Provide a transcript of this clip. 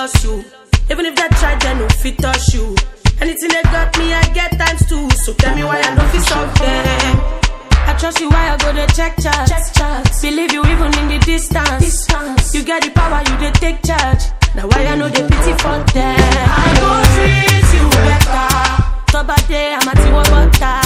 lost you. Even if they try, they no fit touch you. Anything they got me, I get times two. So tell me why I don't feel so them. I trust you, why I go to check charts. Believe you even in the distance. You get the power, you they take charge. Now why I know the pity for them. I go treat you better. So bad day, I'm at you,